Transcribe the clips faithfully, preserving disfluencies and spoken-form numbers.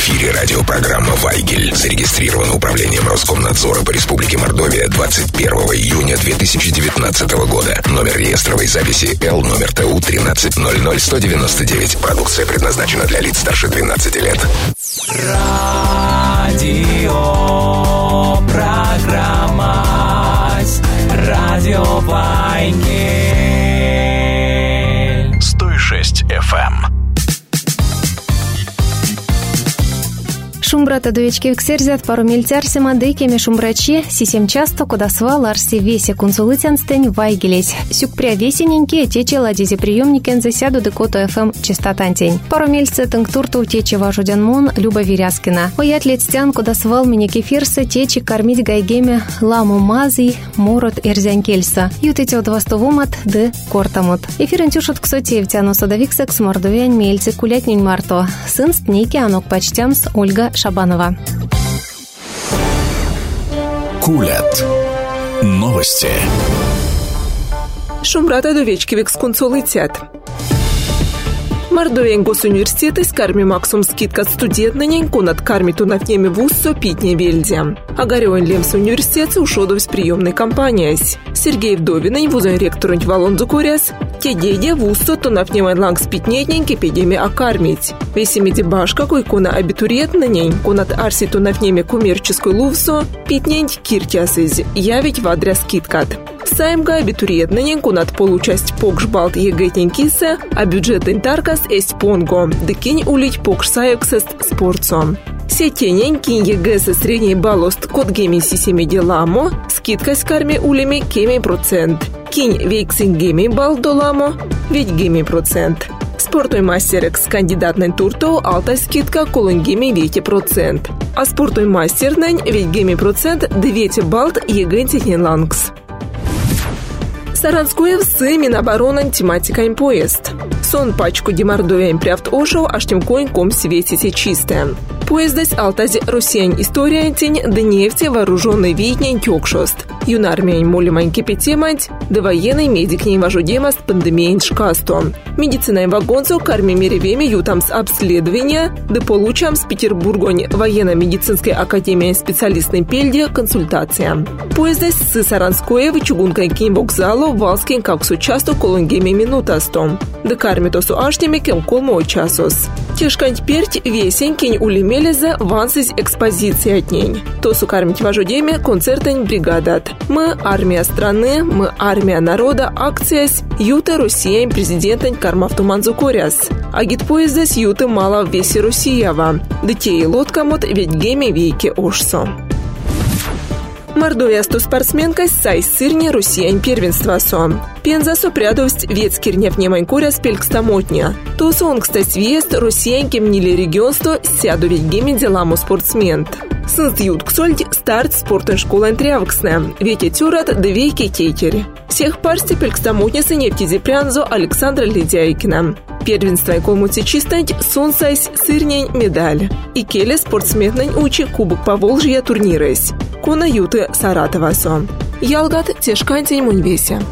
эфире радиопрограмма «Вайгель». Зарегистрирована управлением Роскомнадзора по Республике Мордовия двадцать первого июня две тысячи девятнадцатого года. Номер реестровой записи Л, номер Т У тринадцать ноль ноль сто девяносто девять. Продукция предназначена для лиц старше двенадцати лет. Радио программа Радио Вайгель сто шесть эф эм. Шумбрата довечки вксерзят пару мельтярсима дейкеми шумбрачи сисем часто кудасва ларси весе консулытянстень вайгелесь. Сюк пря весененьки тече ладизи приемникен засяду декото эф эм частотантень. Пару мельце тынктурту тече важудянмон Люба Виряскина. Оят летстян кудасвал мини кефирса тече кормить гайгеме ламу мазий морот эрзянкельса. Ютете от вастовумат д кортамут. Эфирен тюшут ксоти втяну садовиксек с мордовян мельце кулятнюнь марто. Сын стнейки анок почтямс Ольга Шабанова. Кулят. Новости. Шумбрата довечки вексконсулитет. Мордовиян госуниверситет с карми максум скидка студентнанен конат карми тунафнеми вуссо питне вельде. Агарён лемс университет ушодов с приемной кампанией. Сергей Вдовинен вузен ректорон Валонзу Куряс, те деде вуссо тунафнеман лангс питнетнен кипедеми акармить. Весемеди башка кой кона абитуриентнанен конат арси тунафнеми коммерческой лувсо питнен киртясыз явить вадря скидкат. Саимга абитуриентнанен конат получасть покшбалт егетненкисе, а бюджетен таркас эсть понго, декинь улить покшсайоксест спортсом. Сетенен кинь ЕГЭС средний баллост код геми сисеми деламо, скидка с карми улеми кеми процент. Кинь вейксин геми бал доламо, ведь геми процент. Спортой мастерекс кандидатнен турто алта скидка колон геми вейте процент. А спортой мастернен ведь геми процент девете балт ЕГЭ технен лангс. Саранское в сыме обороны тематика им поезд. Сон пачку демардуем пряфт ошел, аж тем коин ком светите чистое. Поездась алтази россиян история тень, да нефти вооруженный виднень тёкшост. Юнармия молимань кипетемать, да военный медик не вожу демост пандемиен шкасто. Медицина вагонцу карми меревеми ютам с обследования, да получам с Петербургонь военно-медицинской академии специалистной пельде консультация. Поездась с Саранское в чугункой кинь вокзалу валскин как с участу колонгеми минутастом. Да кармитосу аштеми кем колмо часос. Тешкань перть весень кинь улемелезе ванс из экспозиции от ней. Тосу кармить вожу деме концертень бригадат. Мы армия страны, мы армия народа, акциясь, юта Россия президентень кармавтуманзу коряс. Агит поездась юты мало в весе Россиява. Детей лодкамот ведь геме вейки ошсо. Мордовия сто спортсменка сай сырни Россиян первенства со. Пенза сопрядовсть ветскирнев немань коря спелькстамотня. То сон, кстати, вест Россиян кемнили регионство сяду ведь геме деламу спортсмент. Сынст ют ксольдь старт спортной школы трявксне. Веке тюрат да вейке кейтери. Всех парсти пелькстамотня нефти прянзо Александра Ледяйкина. Первенство и колмути чистать сон сайс сырнень медаль. И келе спортсменнень учи кубок Поволжья турнирась. Кона юты Саратова со. Ялгат тешкантень муньвесе.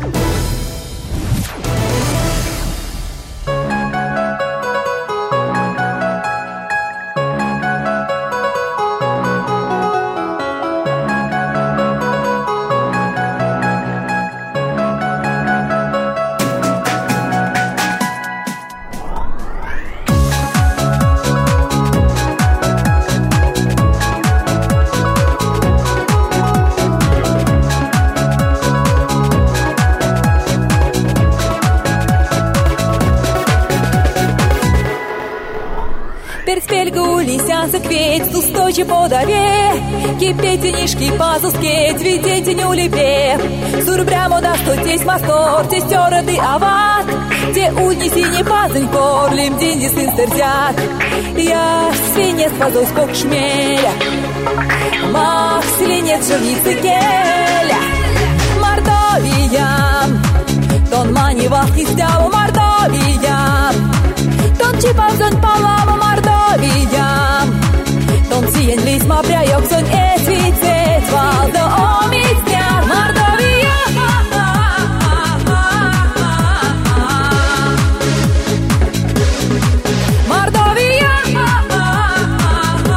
Устойчив подаве, кипетенишки пазускеть, видите не улепе. Сурбрямо да стотесь мастор, тестера ты ават, те унеси не пазынь корлим, день сын стерзят. Я свинец пазусь кок шмеля, мах свинец живницы келя. Мордовия, тон мани вахти стяву Мордовия, тон чипавзон палаву Мордовия. Ton zien lis ma brajok son etvicet valda omit djar Mordovia. Mordovia.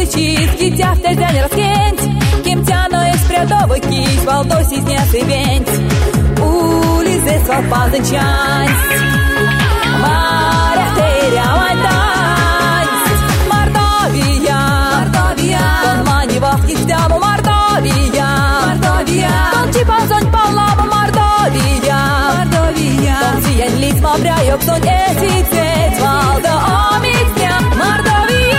чистки, тя в тези не разкент, ким тя но е спрядова кис, валдо си с ня се вент. Улизе свал пазен чанс, Marea teria mai dans, Mordovia, Mordovia, con mani vahti stiamo Mordovia, Mordovia, con ci pasoni parlavo Mordovia, Mordovia, con si en lis ma brajok son esicet, valda omicnia, Mordovia.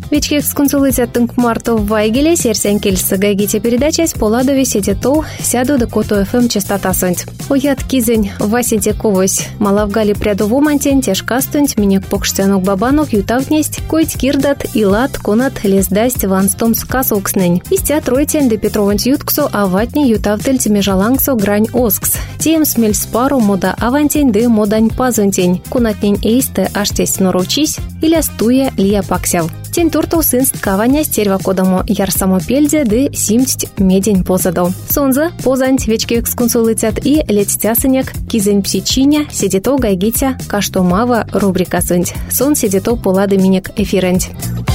Вечки сконсулицят тынк мартов Вайгеле, серсен кельсы гайгите передачась поладови сидетов сяду до Кото ФМ частота сонть. Уят кизень Васенте ковось, малавгали прядову мантень, тяжкастунть, минек покштянок бабанок ютавнесть, коить кирдат, илат, конат, лездасть, ванстом сказукснень. Истя тройтень де Петровант ютксо, а ватни ютавтельт межалангсо грань оскс. Тем смель спару мода авантень де модань пазунтень. Кунатнень эйсте аштесь норучись, или стуя лия паксяв. Тень турту сынст каваня стерва кодому ярсамо пельде де симть медень позаду. Сонза позант вечки эксконсулитят и летстясынек кизень псичиня сидето гайгитя каштомава рубрика сынть. Сон сидето полады минек эфирент.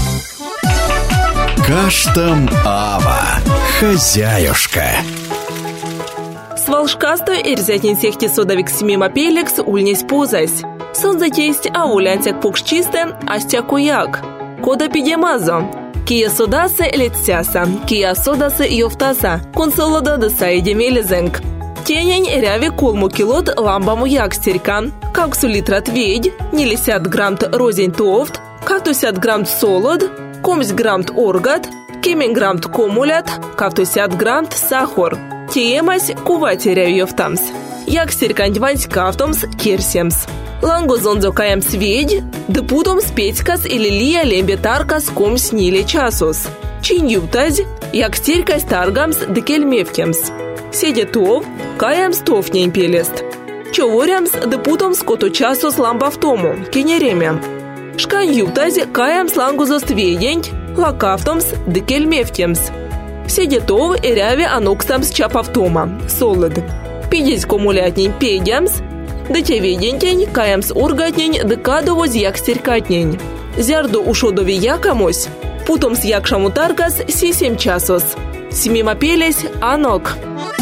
Каштом Ава. Хозяюшка. Свалшкастой эрзятин сехти содовик смима пелекс ульнесь позась. Сонза тесть а улянтяк пукшчисте астякуяк. Кода пидемазо. Кия содасе летсяса, кия содасы йофтаса, консолода даса идемелезенг. Тенень ряви колму килот ламбаму якстерка, каксу литрат ведь, нелесят грамт розень тофт, кавтусят грамт солод, комсь грамт оргат, кемен грамт комулят, кавтусят грамт сахар. Тиемась кувати ряви йофтамс. Якстеркань вансь кавтомс керсемс. Лангозонзо каям сведь, депутом спетькас или лия лембетаркас ком снили часус. Чин юптазь, як стерькась таргамс декельмевкемс. Седетов, каям стофнень пелест. Човорямс депутом скоту часус ламбавтому, кенеремя. Шкань юптазь, каям слангузо сведень, лакавтомс декельмевкемс. Седетов, эряви аноксамс чапавтома, солод. Пидесь комулятнень педямс, да те ведентень, каямс ургатнень, да кадовоз як стеркатнень. Зярду ушодови якамось, путом с якшаму таргас сисем часос. Смима пелесь анок.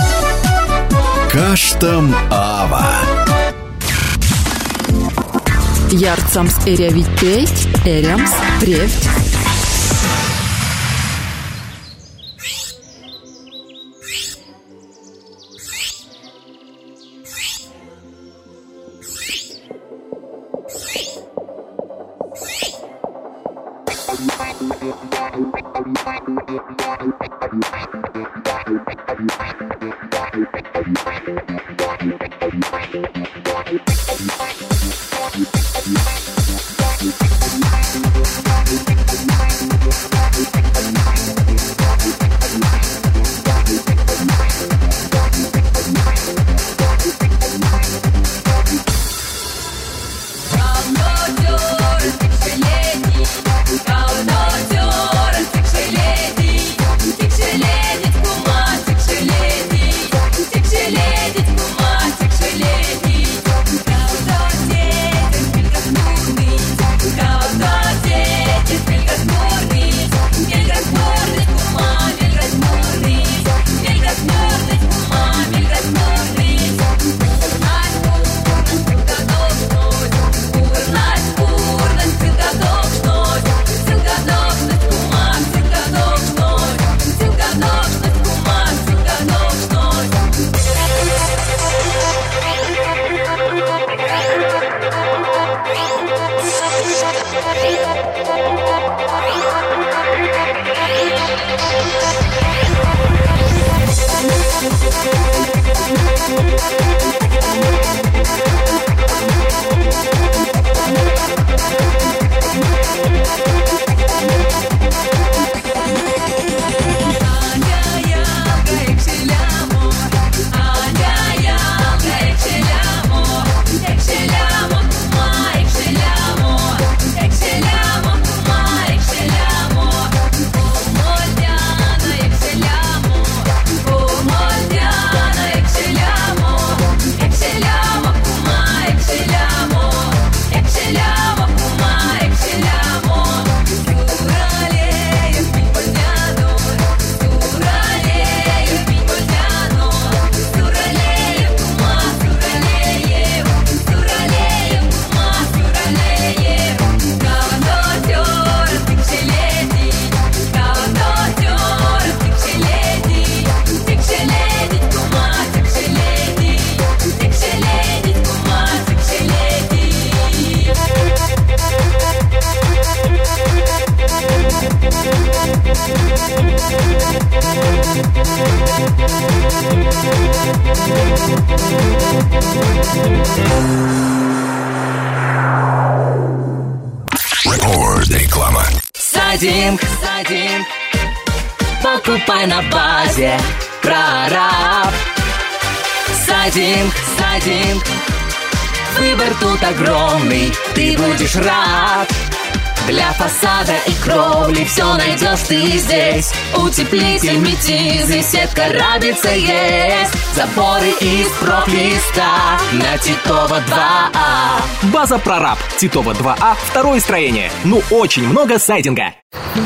Каштом Ава. Ярцамс эрявить песть, эрямс превть. Реклама. Садим, садим, покупай на базе прораб. Садим, садим, выбор тут огромный, ты будешь рад. Для фасада и кровли все найдешь ты здесь. Утеплитель, метизы, сетка рабица есть. Заборы из профлиста на Титова два А. База Прораб, Титова два А, второе строение. Ну, очень много сайдинга.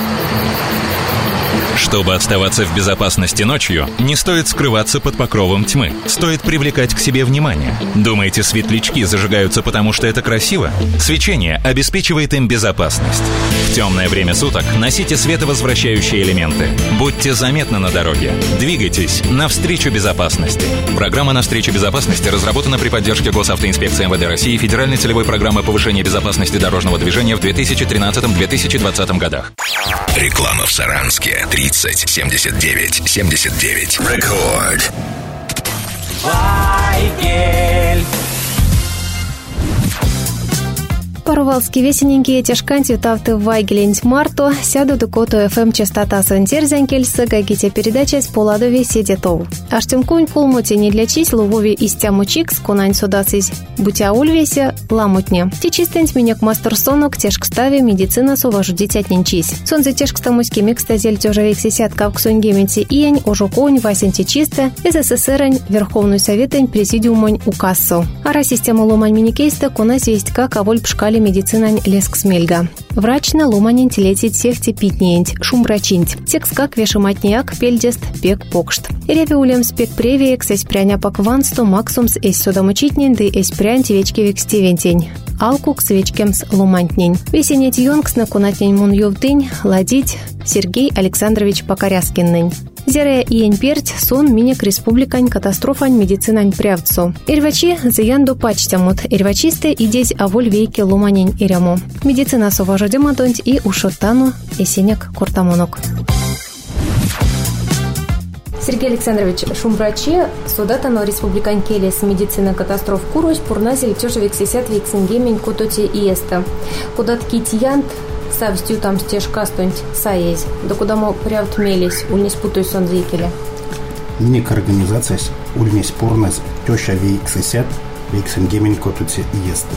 Чтобы оставаться в безопасности ночью, не стоит скрываться под покровом тьмы. Стоит привлекать к себе внимание. Думаете, светлячки зажигаются потому, что это красиво? Свечение обеспечивает им безопасность. В темное время суток носите световозвращающие элементы. Будьте заметны на дороге. Двигайтесь навстречу безопасности. Программа «Навстречу безопасности» разработана при поддержке Госавтоинспекции эм вэ дэ России и Федеральной целевой программы повышения безопасности дорожного движения в две тысячи тринадцатом — две тысячи двадцатом годах. Реклама в Саранске. тридцать семьдесят девять семьдесят девять. Рекорд. Вайгель. Парувалські весененькі тяжканті тавти Вайгелінь Марто сяду до коту еф ем частота Сантерзянкельса, гагите передача с поладове сидетов. Аж тимкунь полмоти не лячись ловове из тямучик с конань судацись. Бутя ульвесе ламутня. Течистенць миняк мастерсонок тяжкставе медицина суважудить отненчись. Сонзе тяжкстамуськи мекстазель тёжевик сисятка в ксуньгементи иень ожуконь васен течисте эс эс эс эрань Верховный Советень Президиумонь указсу. Ара система ломань миникейста конась есть как аволь пшкали медицинань леск смельга. Врачна ломанень телетить всех тепитнеенть, шумрачинть. Секс как вешематняк пельдест пек покшт. Иреве улем спек превиек сесь пряня пак вансто максумс эсь содомучитнень да эсь прянь тевечки век стивентень. Алкук свечкемс ломантнень. Весенеть йонкс на кунатнень мун ювтынь ладить Сергей Александрович Покоряскиннень. Зерея иень перть сон минек республикань катастрофань медицинань прявцу. Ирвачи заянду пачтямут. Ирвачисте идесь аволь вейки ломанень иряму. Медицина суважодематонть и ушоттану эсенек куртамонок. Сергей Александрович, шумврачи судатано республикань келес медицина катастроф курусь пурназель тёжевик сисят виксингемень кутоти иеста. Кудат китьянт савстю там стежка стонть саез. Да куда мо прявт мелись, ульнись путой сон зикеля. Миник организация ульнись пурназ тёща вейк сисят виксингемень кутоти иеста.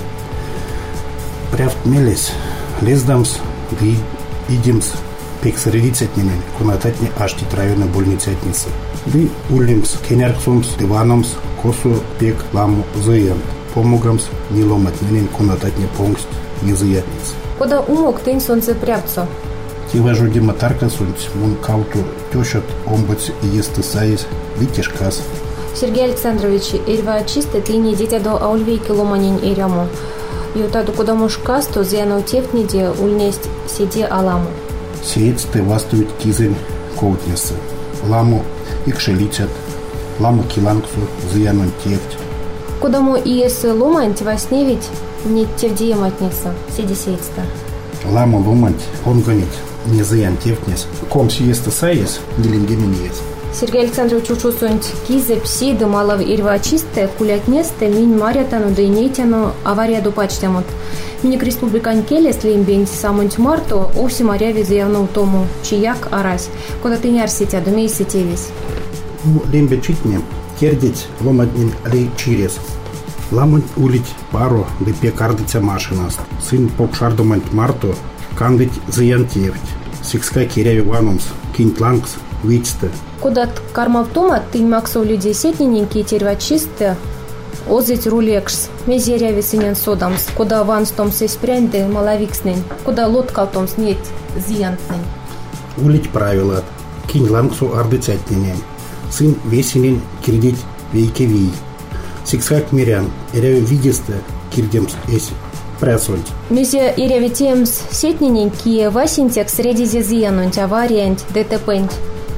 Прявт мелись лездамс ди идимс пексередицетними кунататни аштит районной больницы отнисы. Ди ульнимс кенярксумс диваномс косу пек ламу зыян. Помогамс не ломатненин кунататни понгст не зыятниц. Куда умок тынь солнце прявцу? Тиважу дима тарка сунць мун кауту тёшат омбыц иесты саез витишкас. Сергей Александрович, ирва чисто ты не дитя до аульвейки ломанень иряму. Ютаду куда мушкас, то зяну тефниде ульнесть сиди аламу. Сеец ты вастует кизель коутнесы. Ламу их шеличат, ламу киланксу зяну тефть. Куда му иес ломанть во сне ведь не тевдиематница, сиди сеец-то. Ламу ломанть, он гонит, не зян тефтнес. Ком сиесты саез, нелингемениес. Сергей Александрович учусунть кизе пси дымалов ирва чисте кулятнесте минь марятану да инейтяну авария дупачтямут. Миник республикань келес лимбень самунть марту овси маряви заявну тому чияк арась. Куда ты не арситя, думей сетевись. У лимбе читне кердить ломатнин лей чирес. Ламунь улить пару да пекардыця машинаст. Сын покшардумант марту кандыть заян тефть. Сикска керяви ванумс кинь лангс вичте. Куда карма в тома, ты максов людей сетненькие терва чисто, озыть рулекс, мезеря весенен содамс, куда ван с том сесь прянды маловикснень, куда лодка том снеть зиянтнень. Улить правила, кинь лангсу ардыцятненен, сын весенен кирдить вейке вий. Сиксак мирян, эряви видесте кирдемс эсь прясунть. Мезе эряви темс сетненькие васинтек среди зезиянунть авариянть ДТПнть.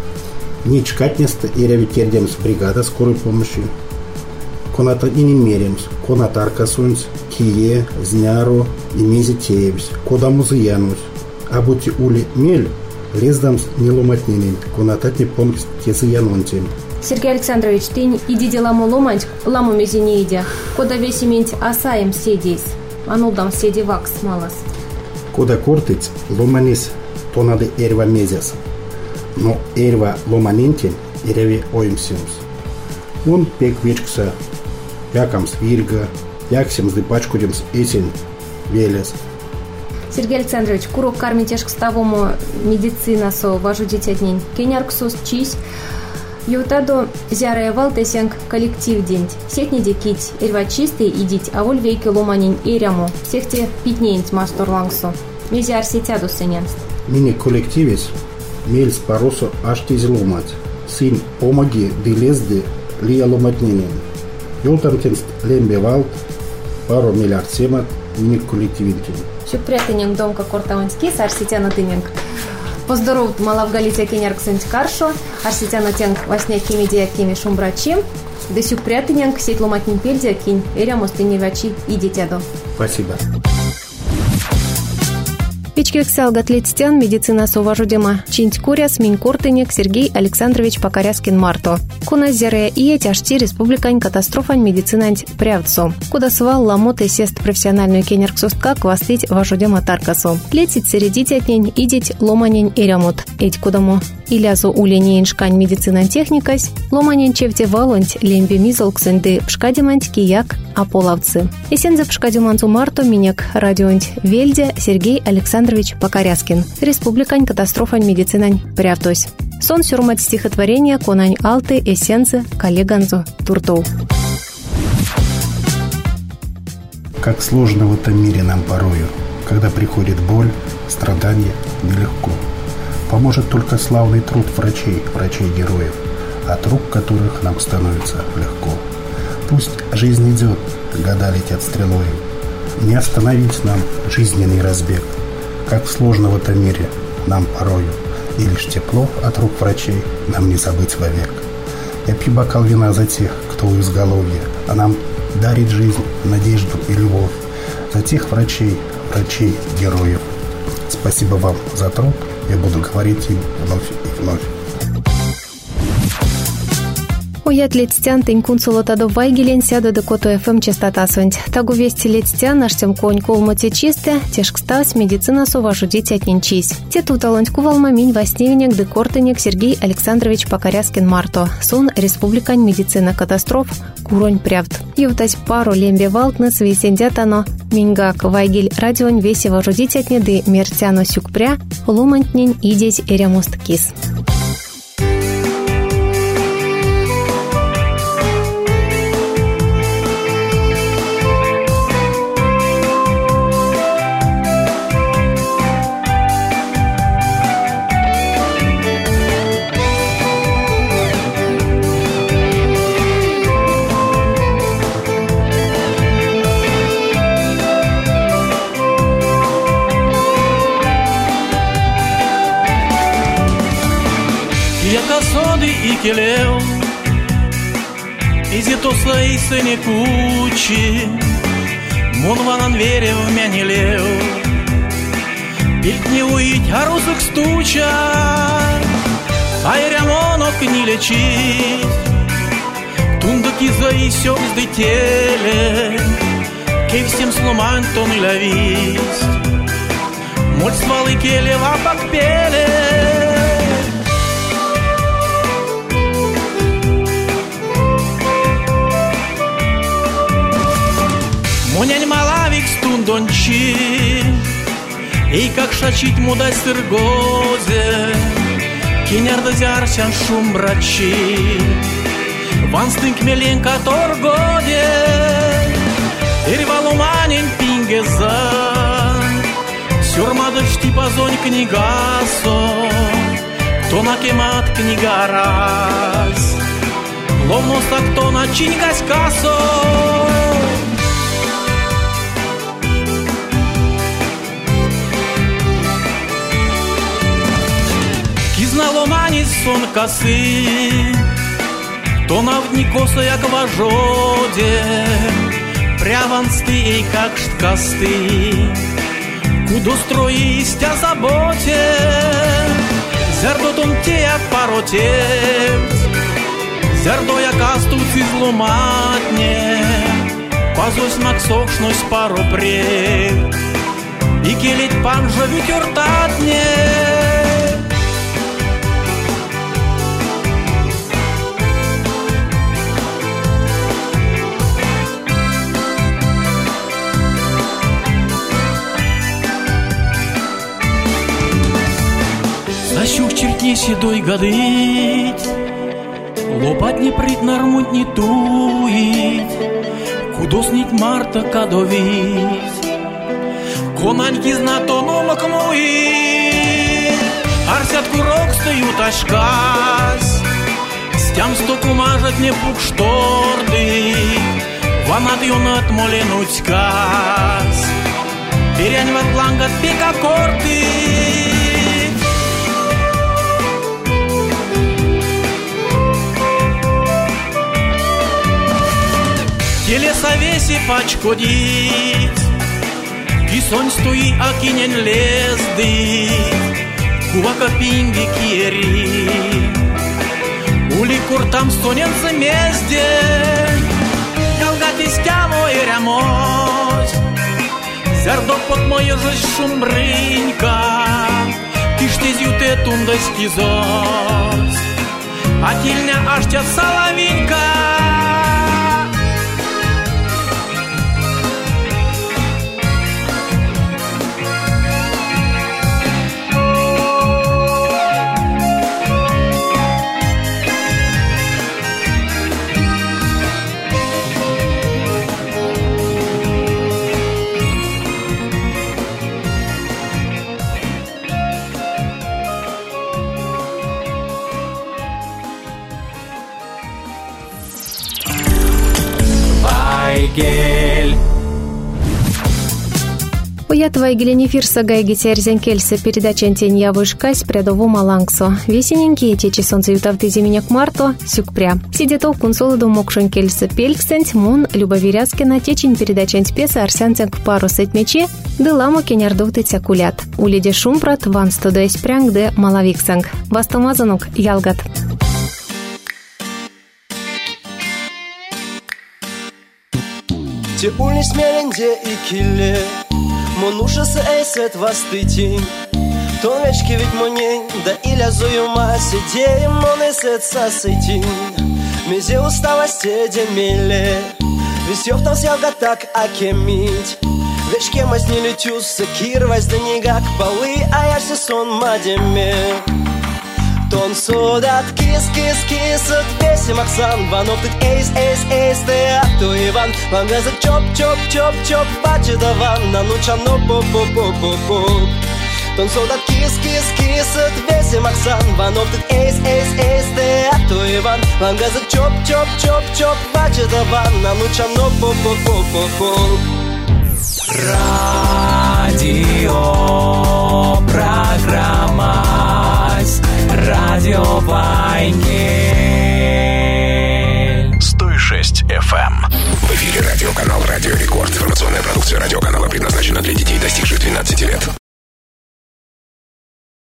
Не чкатнеста и ревитердемс бригада скорой помощи. Коната и не меримс, конатарка сунц, кие, зняру и мези теевс, кода музыянус. А бути ули мель, лездамс не ломатненен, конататни понкс тезы янонтем. Сергей Александрович, ты иди деламу ломать, ламу мезине иди. Кода весимент асаем седись. Анудам седи вакс малас. Кода кортиц ломанис то надо эрва мезяс. Но эрва ломанентен эреве оимсимс. Он пек вечкса, якамс вирга, яксимс дыпачкудемс эсен велес. Сергей Александрович, курок кармитеш к ставому медицина со важу дитятнень. Кенярксус чись. Ютадо зярая валтесенг коллектив день. Сетни дикить, эрва чистый идить, а воль вейки ломанень эряму. Всех те питнеент мастер лангсу. Мезяр сетяду сыненст. Мини коллективис мельс паросо аж тиз ломать. Син омаги дилезды лия ломатненен. Йолтам тенст лембе валт, пару миллиард семат, мини коллективинтин. Щук прятынен домка кортаванский, сарсетяна тыненг. Поздоров мала в Галите кенярк сэнт каршо, арсетяна тенг восьня кими диакими шумбрачим, да щук прятынен сеть ломатнин пельдия кинь, эря мостыни вачи и дитядо. Спасибо. Печкек салгат летстян медицина соважудема. Чинть куряс минь кортынек Сергей Александрович Покоряскин Марто. Куна зерея и тяжти республикань катастрофань медицинанть прявцу. Куда свал ламоты сест профессиональную кенерк сустка квастыть важудема таркасу. Летить середить отнень идить ломанень и ремонт. Эть кудамо. Илязу уленень шкань медицинан техникась. Ломанень чевте валонть лемби мизолксенды пшкадиманть кияк аполавцы. Эсензе пшкадиманту Марто минек радионть вельде Сергей Александрович Покоряскин. Республикань катастрофань медицинань прявтось. Сон сюрмать стихотворение конань алты эсензе коллеганзу туртоу. Как сложно в этом мире нам порою, когда приходит боль, страдания нелегко. Поможет только славный труд врачей, врачей-героев, от рук которых нам становится легко. Пусть жизнь идет, года летят стрелою, не остановить нам жизненный разбег. Как сложно в этом мире нам порою, и лишь тепло от рук врачей нам не забыть вовек. Я пью бокал вина за тех, кто у изголовья, а нам дарит жизнь, надежду и любовь. За тех врачей, врачей-героев. Спасибо вам за труд, я буду говорить им вновь и вновь. Уят летстян тень кунсулотадо вайгелен сяду до кото эф эм частота сонть. Тагу вести летстян наш тем конь колмоте чисте, тешк стас медицина суважу дети отненчись. Те тут алоньку валмаминь восневенек де кортынек Сергей Александрович Покоряскин Марто. Сон республикань медицина катастроф куронь прявт. Евтать пару лембе валтнес весендятано. Мингак вайгель радионь веси вожу дети отнеды мертяно сюкпря, ломантнень идеть эрямост кис. И келел, изи то слои сыне кучи, мунванан вере в меня не лел, пить не уить, а русок стуча, а и рямонок не лечить, тундуки заи сёк сдытели, кей всем сломан то не ловить, моль свалы келе лапок пели. Монянь малавик стундончи, и как шачить мудай сыргозе, кинярда зярчан шум брачи, ван стынк меленка торгоде, ирвалуманин пингеза, сюрмада штипазонь книгасо, то на кемат книга раз, ловно сак то на чинькась касо. Наломані сон коси, то навдні коса, як важоде, прявансти, ей, как шткасти, кудо строїстя заботе, Zerdotum teja parotec, zerdoja kastuci zlomatne, pazos maksokšnos paro priek, i kelit panža vytjortatne. Сащух чертни седой гадыть, лопать не прит нормуть не туить, кудоснить марта кадовить, конаньки знатону макмуить, арсят курок стою ташкас, стям стоку мажать не пук шторды, ванат юнат моленуть сказ, перянь ват плангат пека корты. Телеса веси пачкодить, кисонь стои акинен лезды, кувака пинги киери, ули куртам стонен замезде, ялгатись тямо и рямось, зердок под мою же шумбрынька, киштез юте тундась кизос, а тильня аштят соловинька. Вайгель. Уят Вайгель эфир сагайги терзен кельсе передача антенья вышкась прядову малангсо. Весененькие течи солнце ютавты зименек марто сюкпря. Сидетов кунсоладу мокшон кельсе пельксент мун любовиряскина течень передача антпеса арсянценк пару сетмече дыламо кенярдовты цякулят. Улиде шумпрат ван студайс прянг де малавиксанг. Вастомазанук ялгат. Тепульни смеренде и килле, монушасы эйсет вастытин. Тонвечки ведь монень, да иля зуюма сидеем, мон эйсет сасытин. Мезе уставости демеле, весёв там сялга так акемить. Вечке мазни летюса, кирвась да нигак полы, а я все сон мадеме. Тон содат кис кис кис от веси Максан Ванов тут эйс эйс эйс теату Иван Вангаза чоп чоп чоп чоп бачи да ванна ну чано по по по по по Тон содат кис кис кис от веси Максан Ванов тут эйс эйс эйс теату Иван Вангаза чоп чоп чоп чоп бачи да ванна ну чано по по по по по Радио программа